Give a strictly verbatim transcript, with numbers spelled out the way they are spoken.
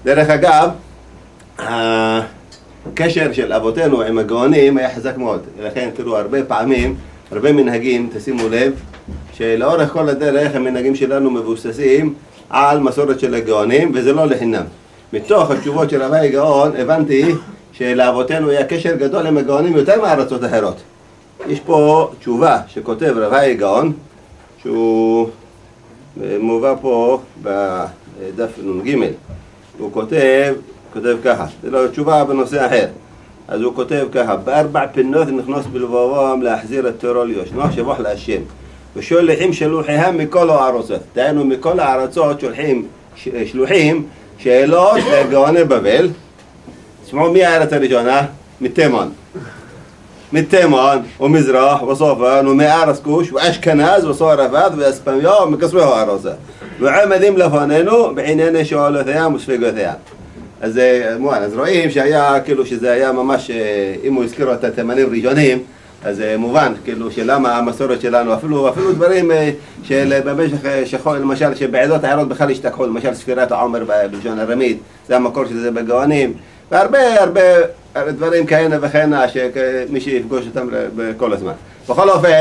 דרך אגב, הקשר של אבותינו עם הגאונים היה חזק מאוד. לכן תראו, הרבה פעמים, הרבה מנהגים, תשימו לב, שלאורך כל הדרך המנהגים שלנו מבוססים על מסורת של הגאונים, וזה לא לחינם. מתוך התשובות של רבי גאון הבנתי שלאבותינו היה קשר גדול עם הגאונים יותר מארצות אחרות. יש פה תשובה שכותב רבי גאון, שהוא מובא פה בדף נ"ג. הוא כותב, כותב ככה, זה לא תשובה בנושא אחר. אז הוא כותב ככה, בארבע פינות נכנס בלבבם להחזיר את תורו ליושנו, שבח להשם. ושולחים שלוחיהם מכל הארצות. דהיינו, מכל הארצות שולחים שלוחים שאלות לגאוני בבל. תשמעו, מי הארץ הראשונה? מתימן. מתימן ומזרח וצפון ומארץ כוש ואשכנז וספרד ואספמיה ומכסבי הארצות. ועומדים לפנינו בענייני שאלותיהם וספקותיהם. אז, אז רואים שהיה, כאילו שזה היה ממש, אם הוא הזכיר את התימנים ראשונים, אז מובן, כאילו, שלמה המסורת שלנו, אפילו, אפילו דברים של במשך שחול, למשל, שבעדות אחרות בכלל השתכחו, למשל ספירת העומר בלשון ארמית, זה המקור של זה בגאונים, והרבה, הרבה דברים כאלה וכאלה, שמי שיפגוש אותם בכל הזמן. בכל אופן,